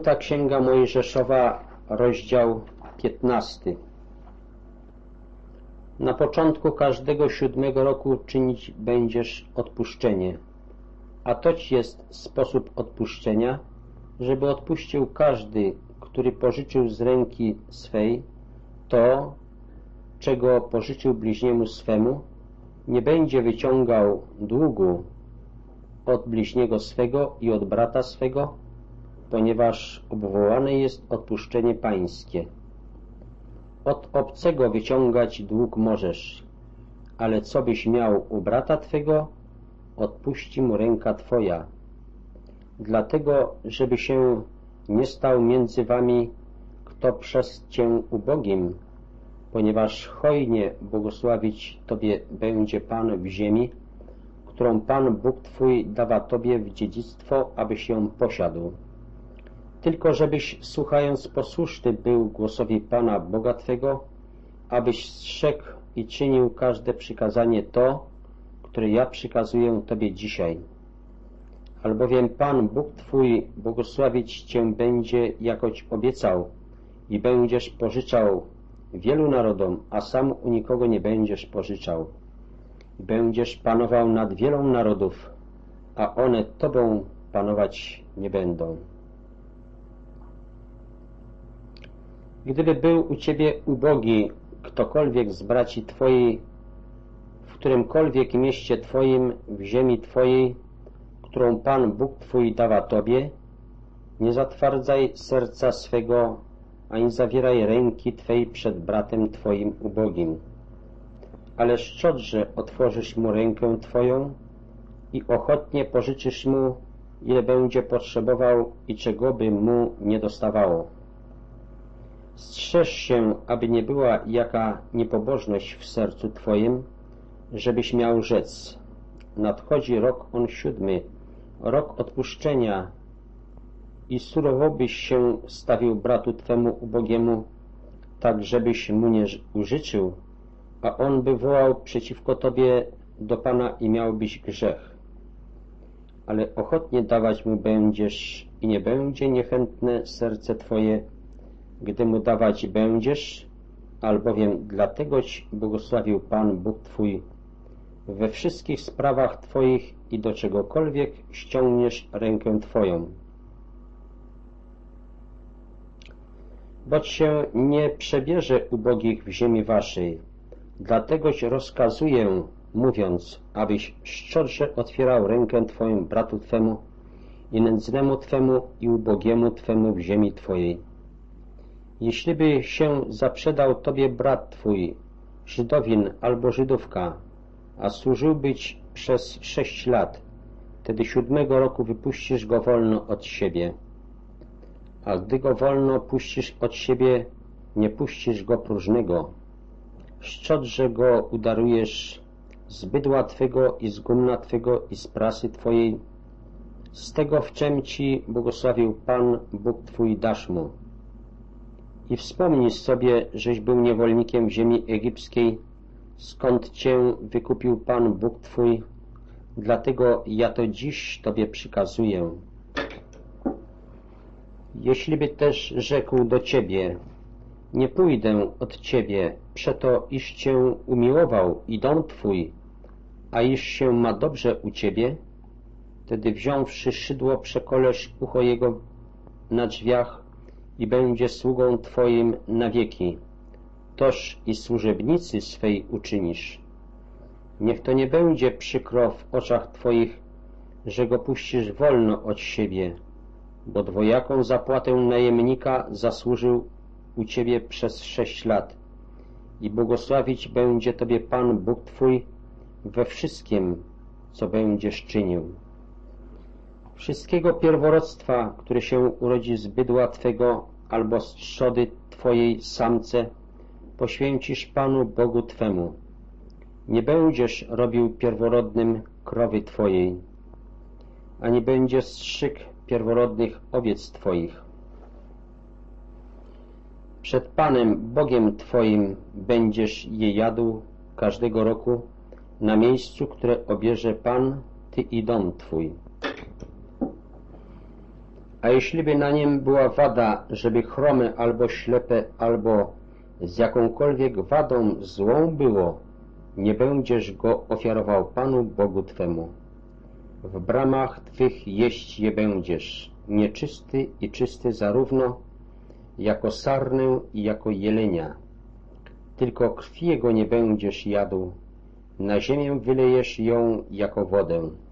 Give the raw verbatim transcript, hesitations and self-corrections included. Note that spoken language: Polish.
Piąta Księga Mojżeszowa, rozdział piętnasty. Na początku każdego siódmego roku czynić będziesz odpuszczenie, a toć jest sposób odpuszczenia, żeby odpuścił każdy, który pożyczył z ręki swej to, czego pożyczył bliźniemu swemu, nie będzie wyciągał długu od bliźniego swego i od brata swego, ponieważ obwołane jest odpuszczenie pańskie. Od obcego wyciągać dług możesz, ale co byś miał u brata twego, odpuści mu ręka twoja. Dlatego, żeby się nie stał między wami kto przez cię ubogim, ponieważ hojnie błogosławić tobie będzie Pan w ziemi, którą Pan Bóg twój dawa tobie w dziedzictwo, abyś ją posiadł. Tylko żebyś, słuchając, posłuszny był głosowi Pana Boga twego, abyś strzegł i czynił każde przykazanie to, które ja przykazuję tobie dzisiaj. Albowiem Pan Bóg twój błogosławić cię będzie, jakoś obiecał, i będziesz pożyczał wielu narodom, a sam u nikogo nie będziesz pożyczał. Będziesz panował nad wielą narodów, a one tobą panować nie będą. Gdyby był u ciebie ubogi ktokolwiek z braci twojej, w którymkolwiek mieście twoim, w ziemi twojej, którą Pan Bóg twój dawa tobie, nie zatwardzaj serca swego, ani zawieraj ręki twej przed bratem twoim ubogim, ale szczodrze otworzysz mu rękę twoją i ochotnie pożyczysz mu, ile będzie potrzebował i czego by mu nie dostawało. Strzeż się, aby nie była jaka niepobożność w sercu twoim, żebyś miał rzec: nadchodzi rok on siódmy, rok odpuszczenia, i surowo byś się stawił bratu twemu ubogiemu, tak żebyś mu nie użyczył, a on by wołał przeciwko tobie do Pana i miałbyś grzech. Ale ochotnie dawać mu będziesz i nie będzie niechętne serce twoje, gdy mu dawać będziesz, albowiem dlategoś błogosławił Pan Bóg twój we wszystkich sprawach twoich i do czegokolwiek ściągniesz rękę twoją. Boć się nie przebierze ubogich w ziemi waszej, dlategoś rozkazuję, mówiąc, abyś szczodrze otwierał rękę twoją bratu twemu i nędznemu twemu i ubogiemu twemu w ziemi twojej. Jeśliby się zaprzedał tobie brat twój, Żydowin albo Żydówka, a służyłby ci przez sześć lat, wtedy siódmego roku wypuścisz go wolno od siebie. A gdy go wolno puścisz od siebie, nie puścisz go próżnego. Szczodrze go udarujesz z bydła twego i z gumna twego i z prasy twojej. Z tego, w czem ci błogosławił Pan Bóg twój, dasz mu. I wspomnij sobie, żeś był niewolnikiem w ziemi egipskiej, skąd cię wykupił Pan Bóg twój. Dlatego ja to dziś tobie przykazuję. Jeśliby też rzekł do ciebie: nie pójdę od ciebie, przeto iż cię umiłował i dom twój, a iż się ma dobrze u ciebie, wtedy wziąwszy szydło przekolesz ucho jego na drzwiach i będzie sługą twoim na wieki. Toż i służebnicy swej uczynisz. Niech to nie będzie przykro w oczach twoich, że go puścisz wolno od siebie, bo dwojaką zapłatę najemnika zasłużył u ciebie przez sześć lat i błogosławić będzie tobie Pan Bóg twój we wszystkim, co będziesz czynił. Wszystkiego pierworodstwa, które się urodzi z bydła twego albo z trzody twojej samce, poświęcisz Panu Bogu twemu. Nie będziesz robił pierworodnym krowy twojej, ani będziesz strzyk pierworodnych owiec twoich. Przed Panem Bogiem twoim będziesz je jadł każdego roku na miejscu, które obierze Pan, ty i dom twój. A jeśliby na niem była wada, żeby chrome albo ślepe, albo z jakąkolwiek wadą złą było, nie będziesz go ofiarował Panu Bogu Twemu. W bramach Twych jeść je będziesz, nieczysty i czysty zarówno, jako sarnę i jako jelenia. Tylko krwi jego nie będziesz jadł, na ziemię wylejesz ją jako wodę.